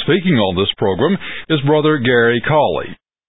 Speaking on this program is Brother Gary Cawley.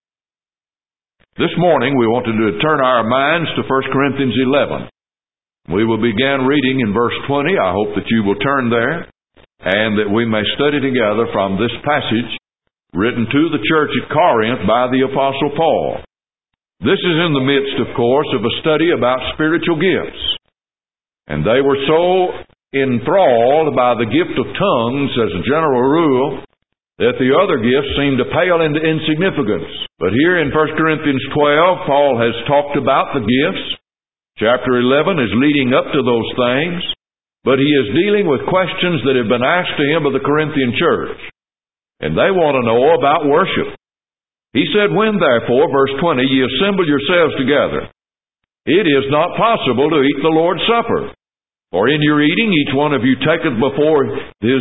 This morning we want to turn our minds to 1 Corinthians 11. We will begin reading in verse 20. I hope that you will turn there and that we may study together from this passage written to the church at Corinth by the Apostle Paul. This is in the midst, of course, of a study about spiritual gifts. And they were so enthralled by the gift of tongues as a general rule that the other gifts seemed to pale into insignificance. But here in 1 Corinthians 12, Paul has talked about the gifts. Chapter 11 is leading up to those things, but he is dealing with questions that have been asked to him by the Corinthian church. And they want to know about worship. He said, "When therefore," verse 20, "ye assemble yourselves together, it is not possible to eat the Lord's Supper. For in your eating each one of you taketh before his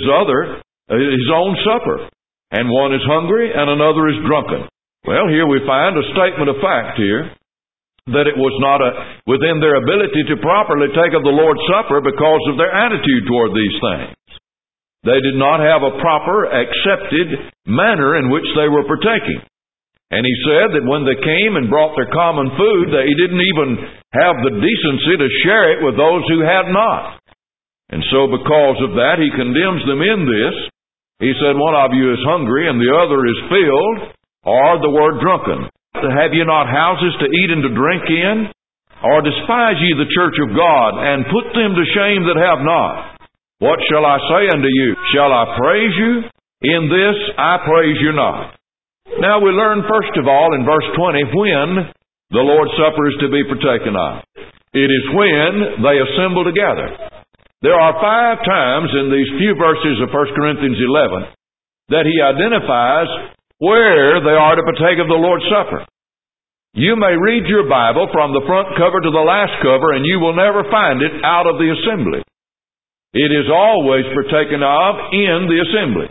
own supper. And one is hungry, and another is drunken." Well, here we find a statement of fact here, that it was not within their ability to properly take of the Lord's Supper because of their attitude toward these things. They did not have a proper, accepted manner in which they were partaking. And he said that when they came and brought their common food, they didn't even have the decency to share it with those who had not. And so because of that, he condemns them in this. He said, "One of you is hungry, and the other is filled," or the word drunken. "Have ye not houses to eat and to drink in? Or despise ye the church of God, and put them to shame that have not? What shall I say unto you? Shall I praise you? In this I praise you not." Now we learn first of all in verse 20 when the Lord's Supper is to be partaken of. It is when they assemble together. There are 5 times in these few verses of 1 Corinthians 11 that he identifies where they are to partake of the Lord's Supper. You may read your Bible from the front cover to the last cover, and you will never find it out of the assembly. It is always partaken of in the assembly.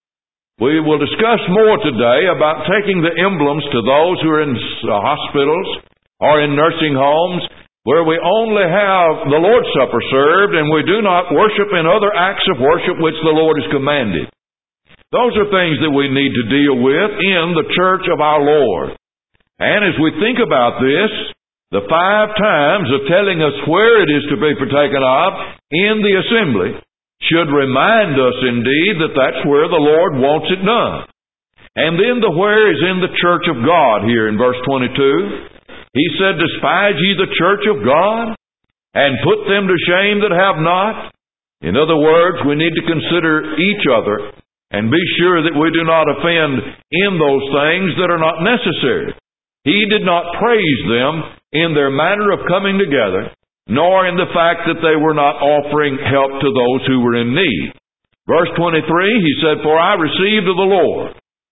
We will discuss more today about taking the emblems to those who are in hospitals or in nursing homes where we only have the Lord's Supper served and we do not worship in other acts of worship which the Lord has commanded. Those are things that we need to deal with in the church of our Lord. And as we think about this, the 5 times of telling us where it is to be partaken of in the assembly should remind us indeed that that's where the Lord wants it done. And then the where is in the church of God here in verse 22. He said, "Despise ye the church of God, and put them to shame that have not." In other words, we need to consider each other and be sure that we do not offend in those things that are not necessary. He did not praise them in their manner of coming together, nor in the fact that they were not offering help to those who were in need. Verse 23, he said, "For I received of the Lord,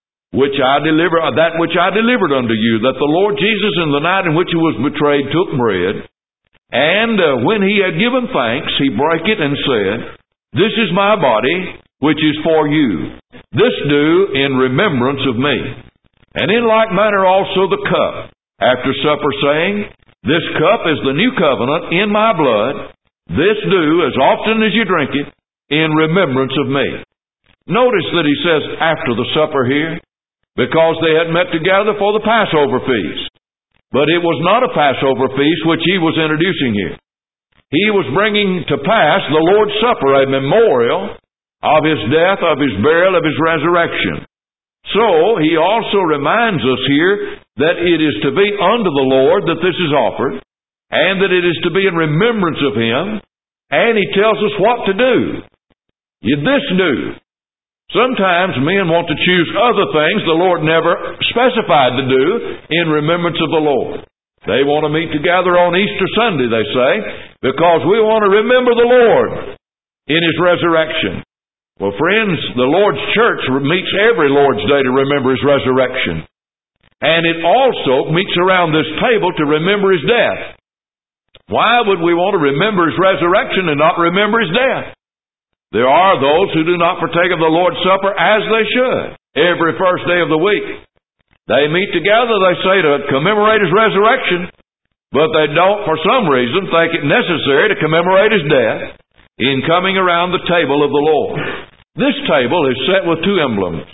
that which I delivered unto you, that the Lord Jesus in the night in which he was betrayed took bread, and when he had given thanks, he brake it and said, This is my body, which is for you. This do in remembrance of me. And in like manner also the cup, after supper, saying, This cup is the new covenant in my blood. This do, as often as you drink it, in remembrance of me." Notice that he says after the supper here, because they had met together for the Passover feast. But it was not a Passover feast which he was introducing here. He was bringing to pass the Lord's Supper, a memorial of his death, of his burial, of his resurrection. So, he also reminds us here that it is to be unto the Lord that this is offered, and that it is to be in remembrance of him, and he tells us what to do. This do. Sometimes men want to choose other things the Lord never specified to do in remembrance of the Lord. They want to meet together on Easter Sunday, they say, because we want to remember the Lord in his resurrection. Well, friends, the Lord's church meets every Lord's Day to remember his resurrection. And it also meets around this table to remember his death. Why would we want to remember his resurrection and not remember his death? There are those who do not partake of the Lord's Supper as they should, every first day of the week. They meet together, they say, to commemorate his resurrection, but they don't, for some reason, think it necessary to commemorate his death in coming around the table of the Lord. This table is set with 2 emblems.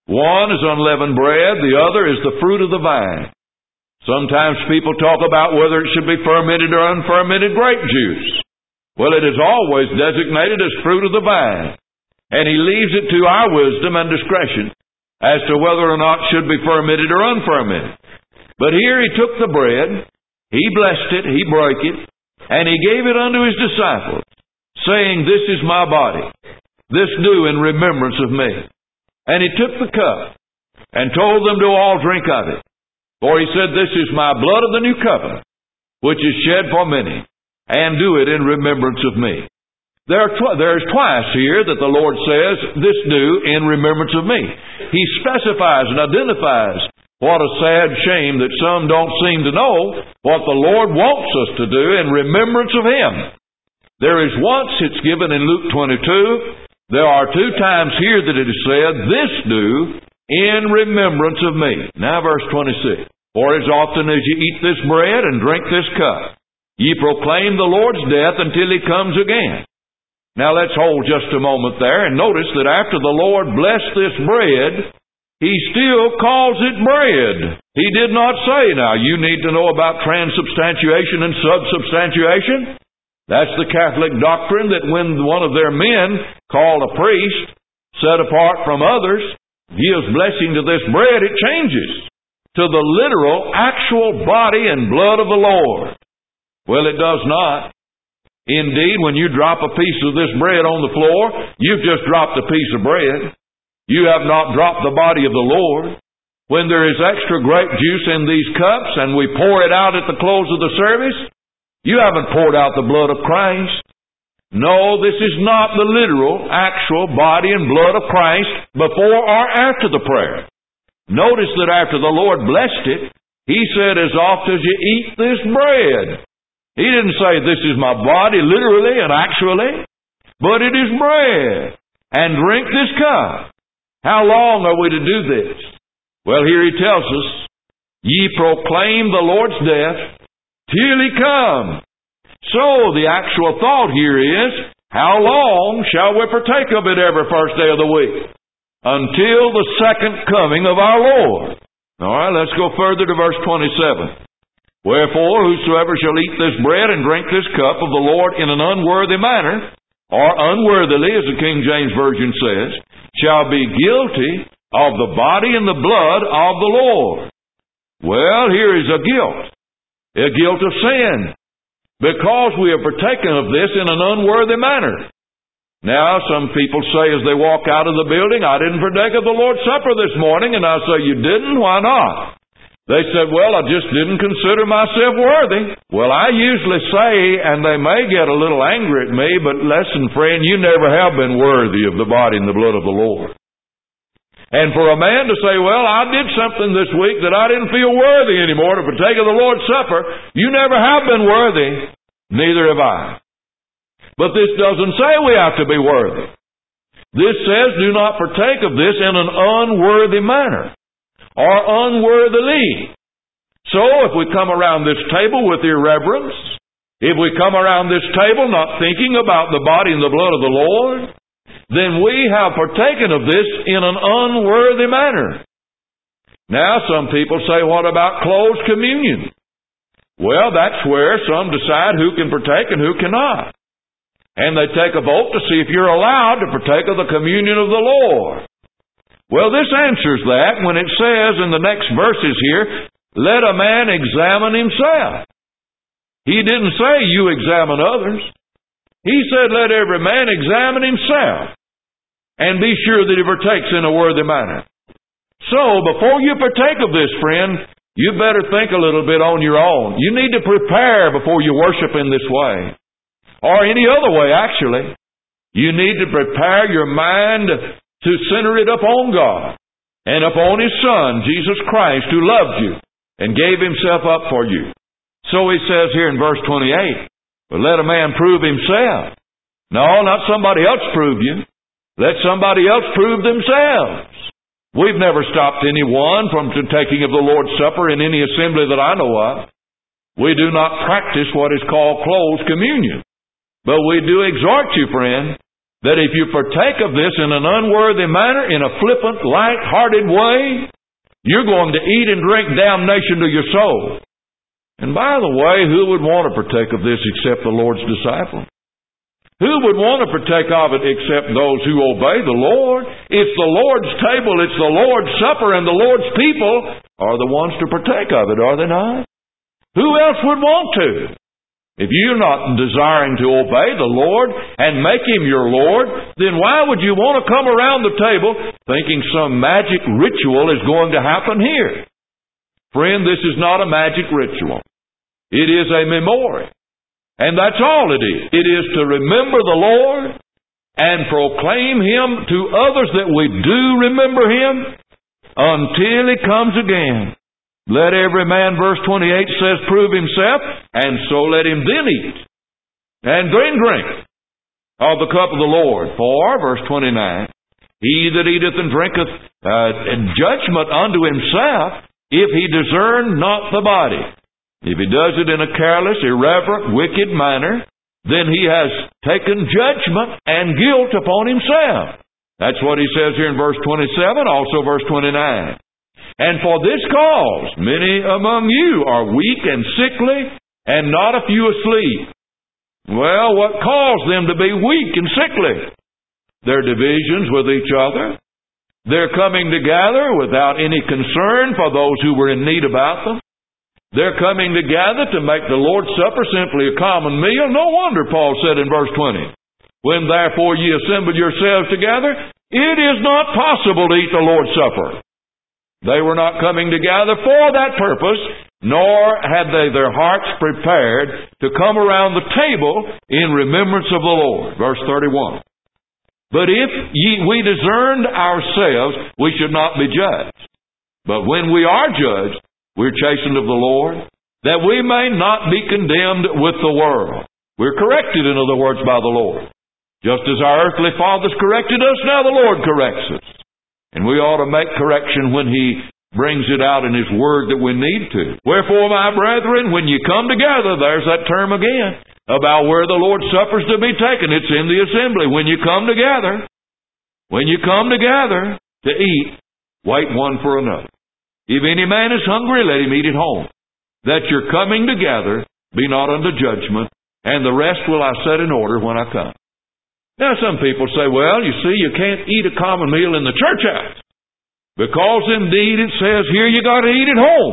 One is unleavened bread, the other is the fruit of the vine. Sometimes people talk about whether it should be fermented or unfermented grape juice. Well, it is always designated as fruit of the vine. And he leaves it to our wisdom and discretion as to whether or not it should be fermented or unfermented. But here he took the bread, he blessed it, he broke it, and he gave it unto his disciples, saying, This is my body. This do in remembrance of me. And he took the cup and told them to all drink of it. For he said, This is my blood of the new covenant, which is shed for many, and do it in remembrance of me. There's twice here that the Lord says, This do in remembrance of me. He specifies and identifies. What a sad shame that some don't seem to know what the Lord wants us to do in remembrance of Him. There is once it's given in Luke 22. There are 2 times here that it is said, This do in remembrance of me. Now verse 26. For as often as ye eat this bread and drink this cup, ye proclaim the Lord's death until He comes again. Now let's hold just a moment there and notice that after the Lord blessed this bread, He still calls it bread. He did not say, now you need to know about transubstantiation and subsubstantiation. That's the Catholic doctrine that when one of their men, called a priest, set apart from others, gives blessing to this bread, it changes to the literal, actual body and blood of the Lord. Well, it does not. Indeed, when you drop a piece of this bread on the floor, you've just dropped a piece of bread. You have not dropped the body of the Lord. When there is extra grape juice in these cups and we pour it out at the close of the service, you haven't poured out the blood of Christ. No, this is not the literal, actual body and blood of Christ before or after the prayer. Notice that after the Lord blessed it, He said, as oft as you eat this bread. He didn't say, this is my body literally and actually, but it is bread. And drink this cup. How long are we to do this? Well, here he tells us, Ye proclaim the Lord's death till He come. So the actual thought here is, how long shall we partake of it every first day of the week? Until the second coming of our Lord. All right, let's go further to verse 27. Wherefore, whosoever shall eat this bread and drink this cup of the Lord in an unworthy manner, or unworthily, as the King James Version says, shall be guilty of the body and the blood of the Lord. Well, here is a guilt of sin, because we have partaken of this in an unworthy manner. Now, some people say as they walk out of the building, I didn't partake of the Lord's Supper this morning, and I say, you didn't? Why not? They said, well, I just didn't consider myself worthy. Well, I usually say, and they may get a little angry at me, but listen, friend, you never have been worthy of the body and the blood of the Lord. And for a man to say, well, I did something this week that I didn't feel worthy anymore to partake of the Lord's Supper, you never have been worthy, neither have I. But this doesn't say we have to be worthy. This says, do not partake of this in an unworthy manner, or unworthily. So if we come around this table with irreverence, if we come around this table not thinking about the body and the blood of the Lord, then we have partaken of this in an unworthy manner. Now some people say, what about closed communion? Well, that's where some decide who can partake and who cannot. And they take a vote to see if you're allowed to partake of the communion of the Lord. Well, this answers that when it says in the next verses here, let a man examine himself. He didn't say you examine others. He said let every man examine himself and be sure that he partakes in a worthy manner. So, before you partake of this, friend, you better think a little bit on your own. You need to prepare before you worship in this way. Or any other way, actually. You need to prepare your mind to center it upon God and upon His Son, Jesus Christ, who loved you and gave Himself up for you. So He says here in verse 28, but let a man prove himself. No, not somebody else prove you. Let somebody else prove themselves. We've never stopped anyone from taking of the Lord's Supper in any assembly that I know of. We do not practice what is called closed communion. But we do exhort you, friend, that if you partake of this in an unworthy manner, in a flippant, light-hearted way, you're going to eat and drink damnation to your soul. And by the way, who would want to partake of this except the Lord's disciples? Who would want to partake of it except those who obey the Lord? It's the Lord's table, it's the Lord's supper, and the Lord's people are the ones to partake of it, are they not? Who else would want to? If you're not desiring to obey the Lord and make Him your Lord, then why would you want to come around the table thinking some magic ritual is going to happen here? Friend, this is not a magic ritual. It is a memorial. And that's all it is. It is to remember the Lord and proclaim Him to others that we do remember Him until He comes again. Let every man, verse 28 says, prove himself, and so let him then eat and drink of the cup of the Lord. For, verse 29, he that eateth and drinketh judgment unto himself, if he discern not the body. If he does it in a careless, irreverent, wicked manner, then he has taken judgment and guilt upon himself. That's what he says here in verse 27, also verse 29. And for this cause, many among you are weak and sickly, and not a few asleep. Well, what caused them to be weak and sickly? Their divisions with each other. Their coming together without any concern for those who were in need about them. They're coming together to make the Lord's Supper simply a common meal. No wonder Paul said in verse 20, when therefore ye assemble yourselves together, it is not possible to eat the Lord's Supper. They were not coming together for that purpose, nor had they their hearts prepared to come around the table in remembrance of the Lord. Verse 31. But if we discerned ourselves, we should not be judged. But when we are judged, we're chastened of the Lord, that we may not be condemned with the world. We're corrected, in other words, by the Lord. Just as our earthly fathers corrected us, now the Lord corrects us. And we ought to make correction when He brings it out in His Word that we need to. Wherefore, my brethren, when you come together, there's that term again, about where the Lord's Supper's to be taken. It's in the assembly. When you come together to eat, wait one for another. If any man is hungry, let him eat at home. That your coming together be not unto judgment, and the rest will I set in order when I come. Now some people say, well, you see, you can't eat a common meal in the church house. Because indeed it says here you got to eat at home.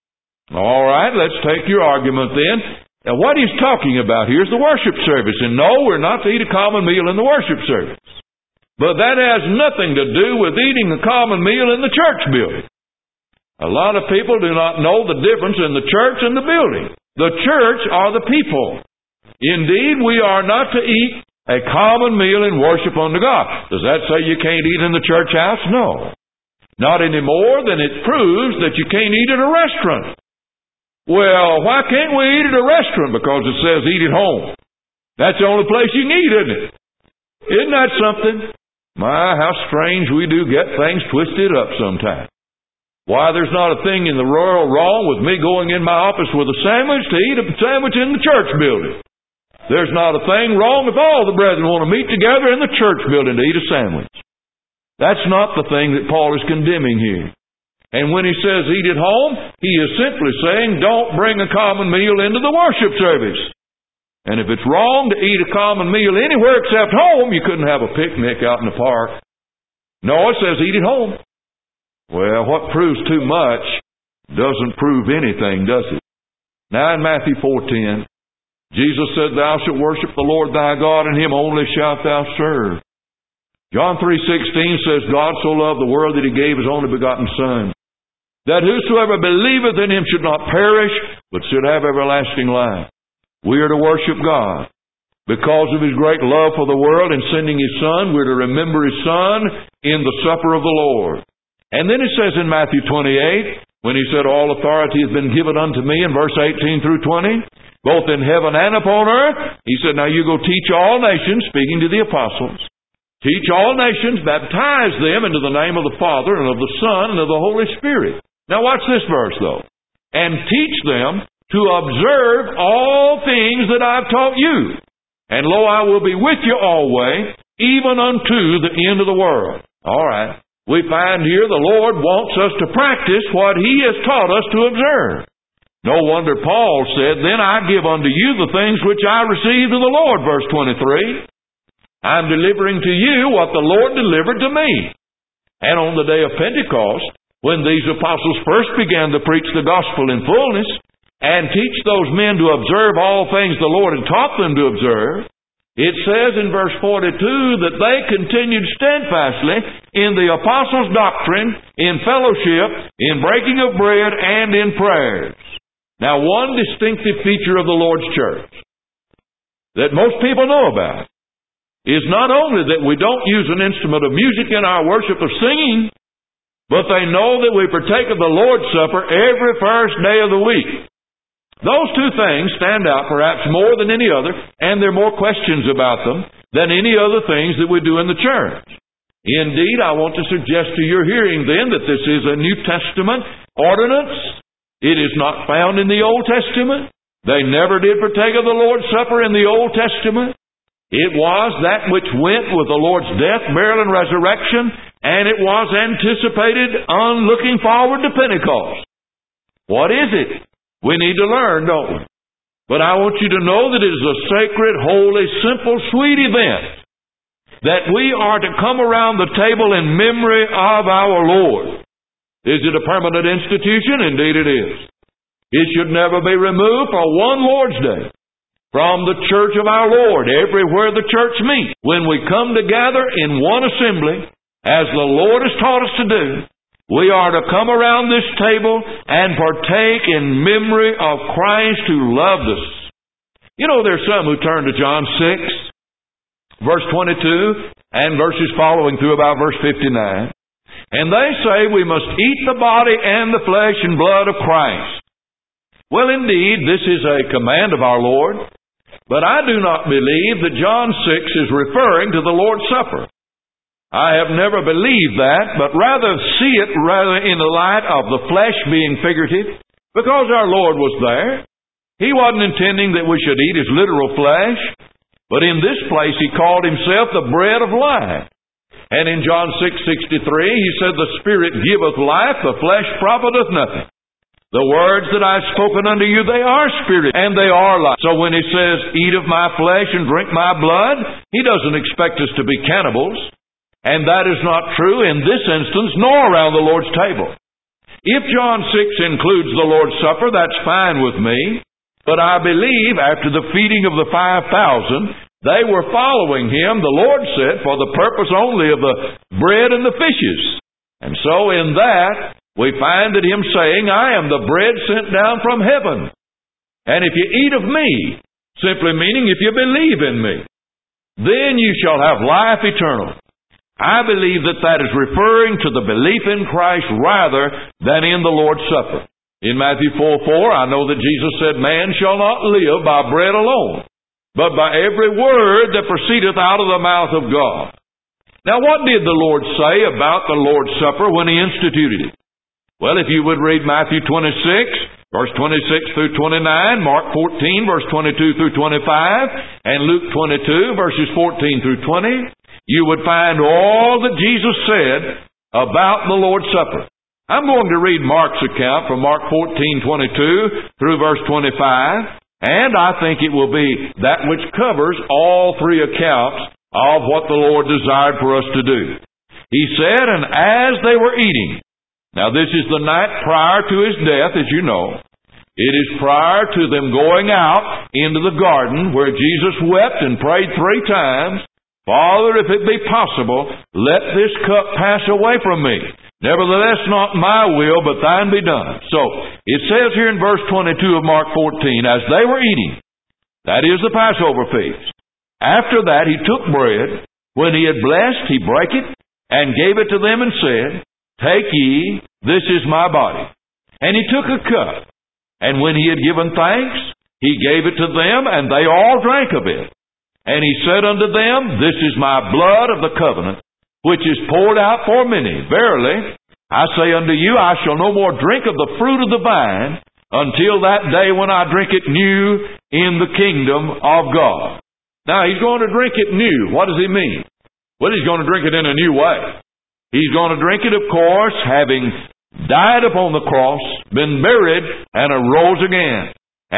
All right, let's take your argument then. Now what he's talking about here is the worship service. And no, we're not to eat a common meal in the worship service. But that has nothing to do with eating a common meal in the church building. A lot of people do not know the difference in the church and the building. The church are the people. Indeed, we are not to eat a common meal in worship unto God. Does that say you can't eat in the church house? No. Not any more than it proves that you can't eat at a restaurant. Well, why can't we eat at a restaurant? Because it says eat at home. That's the only place you can eat, isn't it? Isn't that something? My, how strange we do get things twisted up sometimes. Why, there's not a thing in the world wrong with me going in my office with a sandwich to eat a sandwich in the church building. There's not a thing wrong if all the brethren want to meet together in the church building to eat a sandwich. That's not the thing that Paul is condemning here. And when he says eat at home, he is simply saying don't bring a common meal into the worship service. And if it's wrong to eat a common meal anywhere except home, you couldn't have a picnic out in the park. No, it says eat at home. Well, what proves too much doesn't prove anything, does it? Now in Matthew 4:10, Jesus said, thou shalt worship the Lord thy God, and Him only shalt thou serve. John 3:16 says, God so loved the world that He gave His only begotten Son, that whosoever believeth in Him should not perish, but should have everlasting life. We are to worship God. Because of His great love for the world and sending His Son, we're to remember His Son in the supper of the Lord. And then it says in Matthew 28, when He said, all authority has been given unto me, in verse 18 through 20, both in heaven and upon earth, He said, now you go teach all nations, speaking to the apostles, teach all nations, baptize them into the name of the Father and of the Son and of the Holy Spirit. Now watch this verse though. And teach them to observe all things that I've taught you. And lo, I will be with you always, even unto the end of the world. All right. We find here the Lord wants us to practice what He has taught us to observe. No wonder Paul said, then I give unto you the things which I received of the Lord, verse 23. I'm delivering to you what the Lord delivered to me. And on the day of Pentecost, when these apostles first began to preach the gospel in fullness and teach those men to observe all things the Lord had taught them to observe, it says in verse 42 that they continued steadfastly in the apostles' doctrine, in fellowship, in breaking of bread, and in prayers. Now, one distinctive feature of the Lord's church that most people know about is not only that we don't use an instrument of music in our worship of singing, but they know that we partake of the Lord's Supper every first day of the week. Those two things stand out perhaps more than any other, and there are more questions about them than any other things that we do in the church. Indeed, I want to suggest to your hearing then that this is a New Testament ordinance. It is not found in the Old Testament. They never did partake of the Lord's Supper in the Old Testament. It was that which went with the Lord's death, burial, and resurrection, and it was anticipated on looking forward to Pentecost. What is it? We need to learn, don't we? But I want you to know that it is a sacred, holy, simple, sweet event that we are to come around the table in memory of our Lord. Is it a permanent institution? Indeed it is. It should never be removed for one Lord's Day from the church of our Lord, everywhere the church meets. When we come together in one assembly, as the Lord has taught us to do, we are to come around this table and partake in memory of Christ who loved us. You know, there's some who turn to John 6, verse 22, and verses following through about verse 59. And they say we must eat the body and the flesh and blood of Christ. Well, indeed, this is a command of our Lord, but I do not believe that John 6 is referring to the Lord's Supper. I have never believed that, but rather see it in the light of the flesh being figurative, because our Lord was there. He wasn't intending that we should eat His literal flesh, but in this place He called Himself the bread of life. And in John 6:63, He said, the Spirit giveth life, the flesh profiteth nothing. The words that I have spoken unto you, they are spirit, and they are life. So when He says, eat of my flesh and drink my blood, He doesn't expect us to be cannibals. And that is not true in this instance, nor around the Lord's table. If John 6 includes the Lord's Supper, that's fine with me. But I believe after the feeding of the 5,000, they were following Him, the Lord said, for the purpose only of the bread and the fishes. And so in that, we find that Him saying, I am the bread sent down from heaven. And if you eat of me, simply meaning if you believe in me, then you shall have life eternal. I believe that that is referring to the belief in Christ rather than in the Lord's Supper. In Matthew 4:4, I know that Jesus said, man shall not live by bread alone, but by every word that proceedeth out of the mouth of God. Now, what did the Lord say about the Lord's Supper when He instituted it? Well, if you would read Matthew 26, verse 26 through 29, Mark 14, verse 22 through 25, and Luke 22, verses 14 through 20, you would find all that Jesus said about the Lord's Supper. I'm going to read Mark's account from Mark 14:22 through verse 25, and I think it will be that which covers all three accounts of what the Lord desired for us to do. He said, and as they were eating, now this is the night prior to His death, as you know. It is prior to them going out into the garden where Jesus wept and prayed 3 times, Father, if it be possible, let this cup pass away from me. Nevertheless, not my will, but thine be done. So, it says here in verse 22 of Mark 14, as they were eating, that is the Passover feast. After that, He took bread. When He had blessed, He brake it, and gave it to them, and said, take ye, this is my body. And He took a cup, and when He had given thanks, He gave it to them, and they all drank of it. And He said unto them, this is my blood of the covenant, which is poured out for many. Verily, I say unto you, I shall no more drink of the fruit of the vine until that day when I drink it new in the kingdom of God. Now, He's going to drink it new. What does He mean? Well, He's going to drink it in a new way. He's going to drink it, of course, having died upon the cross, been buried, and arose again.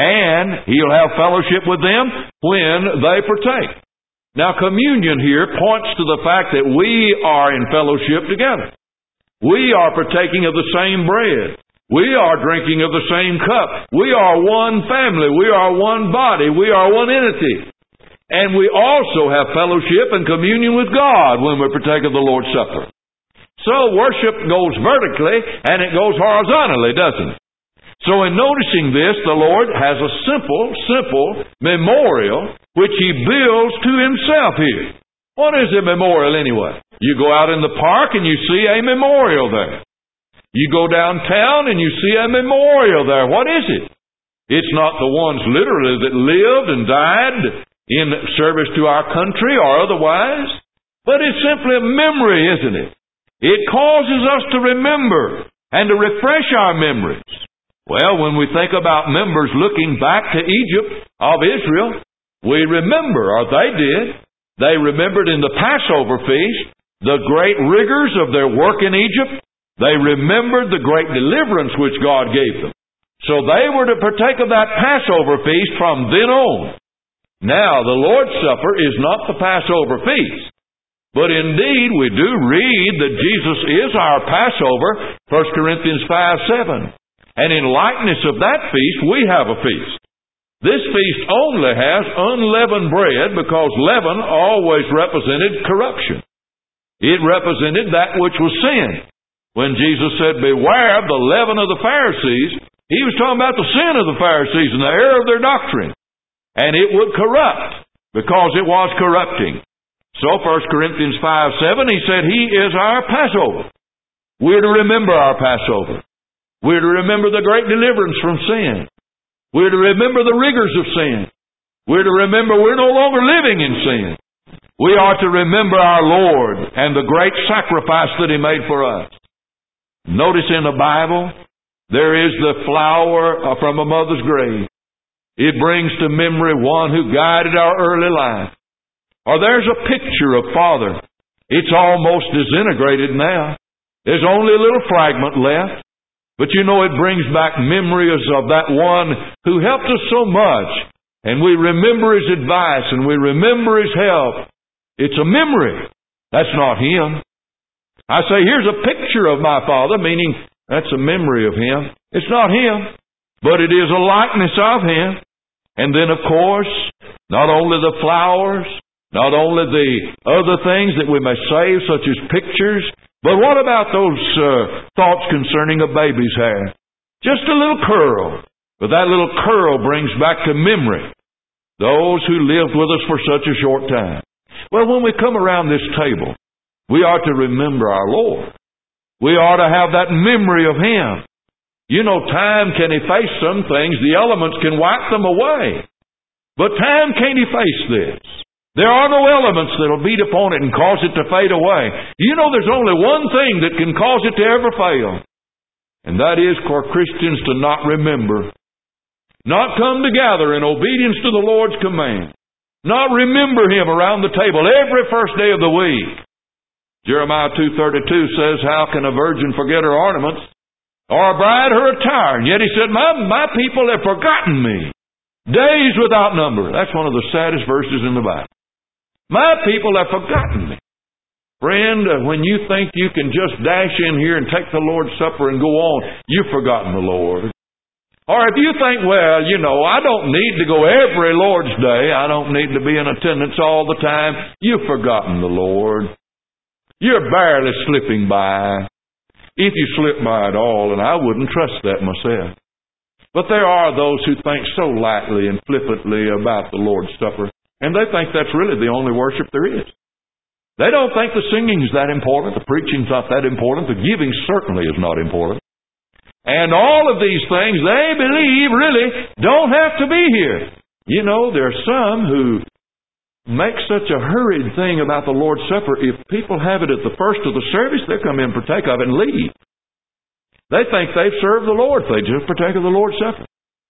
And He'll have fellowship with them when they partake. Now, communion here points to the fact that we are in fellowship together. We are partaking of the same bread. We are drinking of the same cup. We are one family. We are one body. We are one entity. And we also have fellowship and communion with God when we partake of the Lord's Supper. So worship goes vertically and it goes horizontally, doesn't it? So in noticing this, the Lord has a simple memorial which He builds to Himself here. What is a memorial anyway? You go out in the park and you see a memorial there. You go downtown and you see a memorial there. What is it? It's not the ones literally that lived and died in service to our country or otherwise, but it's simply a memory, isn't it? It causes us to remember and to refresh our memories. Well, when we think about members looking back to Egypt of Israel, we remember, or they did. They remembered in the Passover feast the great rigors of their work in Egypt. They remembered the great deliverance which God gave them. So they were to partake of that Passover feast from then on. Now, the Lord's Supper is not the Passover feast. But indeed, we do read that Jesus is our Passover, 1 Corinthians 5:7. And in likeness of that feast, we have a feast. This feast only has unleavened bread because leaven always represented corruption. It represented that which was sin. When Jesus said, beware of the leaven of the Pharisees, He was talking about the sin of the Pharisees and the error of their doctrine. And it would corrupt because it was corrupting. So 1 Corinthians 5:7, He said He is our Passover. We're to remember our Passover. We're to remember the great deliverance from sin. We're to remember the rigors of sin. We're to remember we're no longer living in sin. We are to remember our Lord and the great sacrifice that He made for us. Notice in the Bible, there is the flower from a mother's grave. It brings to memory one who guided our early life. Or there's a picture of Father. It's almost disintegrated now. There's only a little fragment left. But you know, it brings back memories of that one who helped us so much. And we remember his advice and we remember his help. It's a memory. That's not him. I say, here's a picture of my Father, meaning that's a memory of him. It's not him, but it is a likeness of him. And then, of course, not only the flowers, not only the other things that we may save, such as pictures, but what about those thoughts concerning a baby's hair? Just a little curl. But that little curl brings back to memory those who lived with us for such a short time. Well, when we come around this table, we are to remember our Lord. We are to have that memory of Him. You know, time can efface some things. The elements can wipe them away. But time can't efface this. There are no elements that will beat upon it and cause it to fade away. You know, there's only one thing that can cause it to ever fail. And that is for Christians to not remember. Not come together in obedience to the Lord's command. Not remember Him around the table every first day of the week. Jeremiah 2:32 says, how can a virgin forget her ornaments, or a bride her attire? And yet He said, my people have forgotten me. Days without number. That's one of the saddest verses in the Bible. My people have forgotten me. Friend, when you think you can just dash in here and take the Lord's Supper and go on, you've forgotten the Lord. Or if you think, well, you know, I don't need to go every Lord's Day, I don't need to be in attendance all the time, you've forgotten the Lord. You're barely slipping by. If you slip by at all, and I wouldn't trust that myself. But there are those who think so lightly and flippantly about the Lord's Supper, and they think that's really the only worship there is. They don't think the singing is that important, the preaching's not that important, the giving certainly is not important. And all of these things, they believe, really don't have to be here. You know, there are some who make such a hurried thing about the Lord's Supper. If people have it at the first of the service, they'll come in, partake of it, and leave. They think they've served the Lord if they just partake of the Lord's Supper.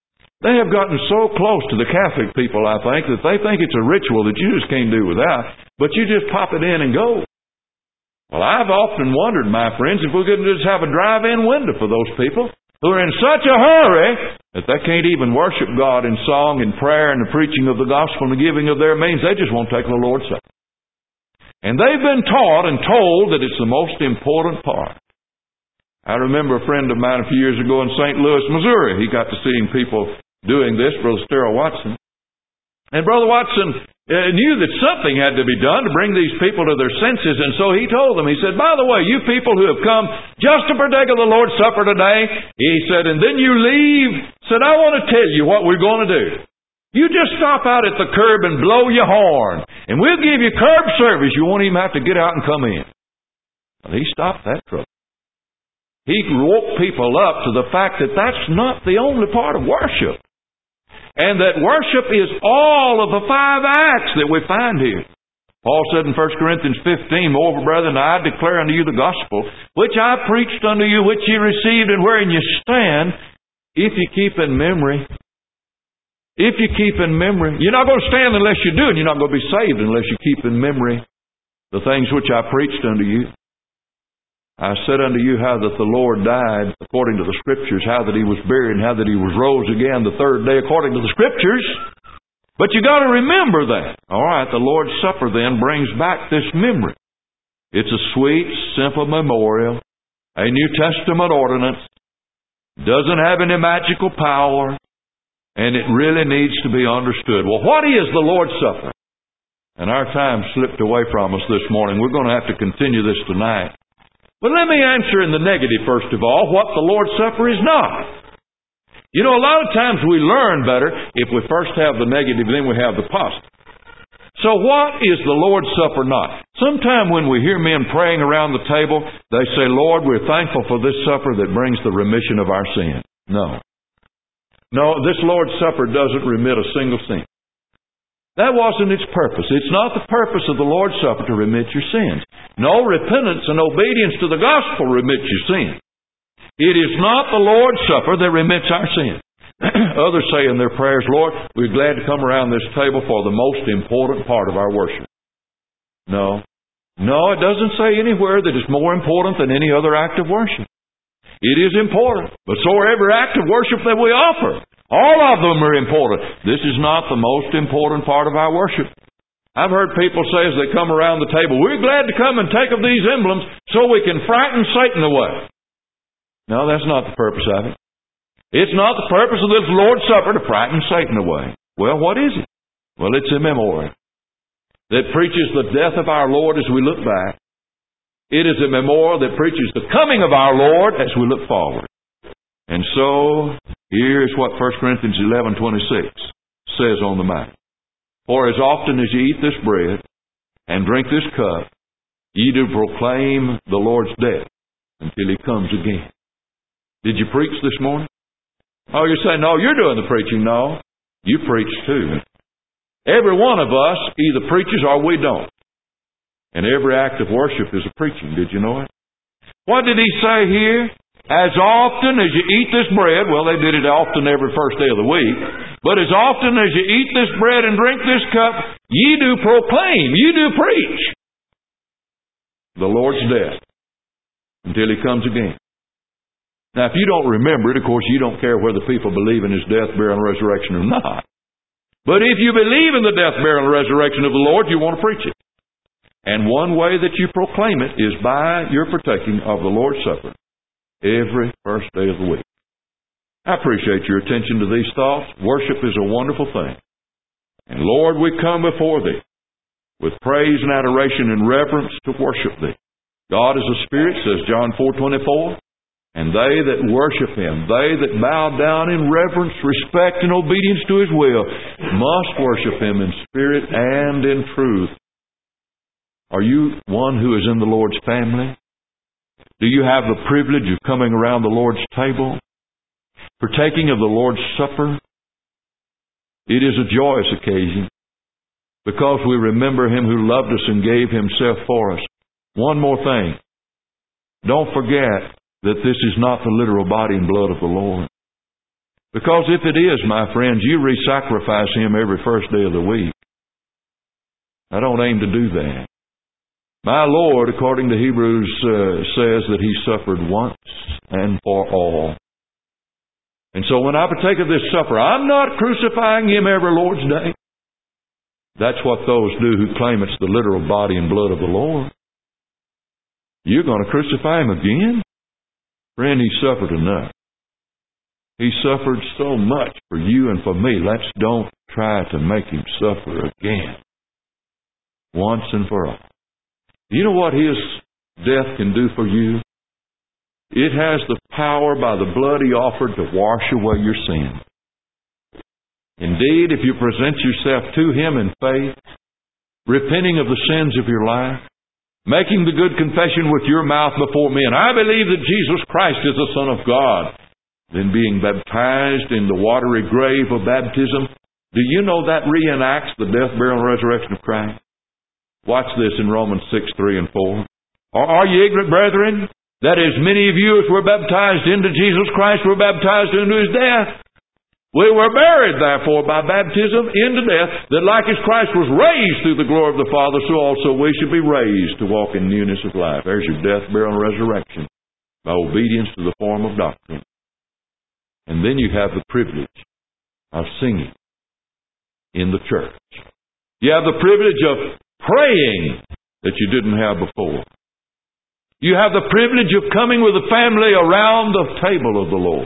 They have gotten so close to the Catholic people, I think, that they think it's a ritual that you just can't do without, but you just pop it in and go. Well, I've often wondered, my friends, if we could just have a drive-in window for those people who are in such a hurry that they can't even worship God in song and prayer and the preaching of the gospel and the giving of their means. They just won't take the Lord's Supper. And they've been taught and told that it's the most important part. I remember a friend of mine a few years ago in St. Louis, Missouri. He got to seeing people doing this, Brother Sterrell Watson. And Brother Watson knew that something had to be done to bring these people to their senses, and so he told them, he said, by the way, you people who have come just to partake of the Lord's Supper today, he said, and then you leave, said, I want to tell you what we're going to do. You just stop out at the curb and blow your horn, and we'll give you curb service. You won't even have to get out and come in. Well, he stopped that trouble. He woke people up to the fact that that's not the only part of worship. And that worship is all of the 5 acts that we find here. Paul said in 1 Corinthians 15, moreover, brethren, I declare unto you the gospel, which I preached unto you, which ye received, and wherein ye stand, if ye keep in memory. If you keep in memory. You're not going to stand unless you do, and you're not going to be saved unless you keep in memory the things which I preached unto you. I said unto you how that the Lord died according to the Scriptures, how that He was buried, and how that He was rose again the 3rd day according to the Scriptures. But you got to remember that. All right, the Lord's Supper then brings back this memory. It's a sweet, simple memorial, a New Testament ordinance, doesn't have any magical power, and it really needs to be understood. Well, what is the Lord's Supper? And our time slipped away from us this morning. We're going to have to continue this tonight. But let me answer in the negative, first of all, what the Lord's Supper is not. You know, a lot of times we learn better if we first have the negative, then we have the positive. So what is the Lord's Supper not? Sometime when we hear men praying around the table, they say, Lord, we're thankful for this supper that brings the remission of our sin. No. No, this Lord's Supper doesn't remit a single sin. That wasn't its purpose. It's not the purpose of the Lord's Supper to remit your sins. No, repentance and obedience to the gospel remits your sin. It is not the Lord's Supper that remits our sin. Others say in their prayers, Lord, we're glad to come around this table for the most important part of our worship. No. No, it doesn't say anywhere that it's more important than any other act of worship. It is important, but so are every act of worship that we offer. All of them are important. This is not the most important part of our worship. I've heard people say as they come around the table, we're glad to come and take of these emblems so we can frighten Satan away. No, that's not the purpose of it. It's not the purpose of this Lord's Supper to frighten Satan away. Well, what is it? Well, it's a memorial that preaches the death of our Lord as we look back. It is a memorial that preaches the coming of our Lord as we look forward. And so, here is what 1 Corinthians 11:26 says on the matter. For as often as ye eat this bread and drink this cup, ye do proclaim the Lord's death until He comes again. Did you preach this morning? Oh, you're saying, no, you're doing the preaching. No, you preach too. Every one of us either preaches or we don't. And every act of worship is a preaching. Did you know it? What did He say here? As often as you eat this bread, well, they did it often every first day of the week, but as often as you eat this bread and drink this cup, ye do proclaim, ye do preach the Lord's death until He comes again. Now, if you don't remember it, of course, you don't care whether people believe in His death, burial, and resurrection or not. But if you believe in the death, burial, and resurrection of the Lord, you want to preach it. And one way that you proclaim it is by your partaking of the Lord's Supper every first day of the week. I appreciate your attention to these thoughts. Worship is a wonderful thing. And Lord, we come before Thee with praise and adoration and reverence to worship Thee. God is a spirit, says John 4:24, and they that worship Him, they that bow down in reverence, respect, and obedience to His will, must worship Him in spirit and in truth. Are you one who is in the Lord's family? Do you have the privilege of coming around the Lord's table, partaking of the Lord's Supper? It is a joyous occasion because we remember Him who loved us and gave Himself for us. One more thing. Don't forget that this is not the literal body and blood of the Lord. Because if it is, my friends, you re-sacrifice Him every first day of the week. I don't aim to do that. My Lord, according to Hebrews, says that He suffered once and for all. And so when I partake of this supper, I'm not crucifying Him every Lord's Day. That's what those do who claim it's the literal body and blood of the Lord. You're going to crucify Him again? Friend, He suffered enough. He suffered so much for you and for me. Let's don't try to make Him suffer again. Once and for all. Do you know what His death can do for you? It has the power by the blood He offered to wash away your sin. Indeed, if you present yourself to Him in faith, repenting of the sins of your life, making the good confession with your mouth before men, I believe that Jesus Christ is the Son of God, then being baptized in the watery grave of baptism, do you know that reenacts the death, burial, and resurrection of Christ? Watch this in Romans 6:3 and 4. Are ye ignorant, brethren, that as many of you as were baptized into Jesus Christ were baptized into His death? We were buried, therefore, by baptism into death, that like as Christ was raised through the glory of the Father, so also we should be raised to walk in newness of life. There's your death, burial, and resurrection, by obedience to the form of doctrine. And then you have the privilege of singing in the church. You have the privilege of praying that you didn't have before. You have the privilege of coming with the family around the table of the Lord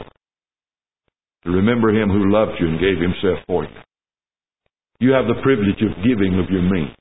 to remember Him who loved you and gave Himself for you. You have the privilege of giving of your means.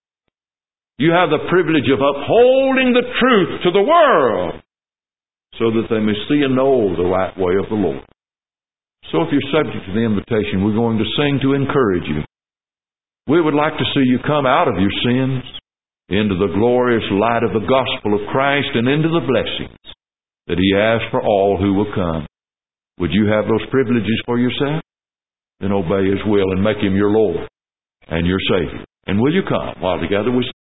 You have the privilege of upholding the truth to the world so that they may see and know the right way of the Lord. So if you're subject to the invitation, we're going to sing to encourage you. We would like to see you come out of your sins into the glorious light of the gospel of Christ and into the blessings that He has for all who will come. Would you have those privileges for yourself? Then obey His will and make Him your Lord and your Savior. And will you come while together we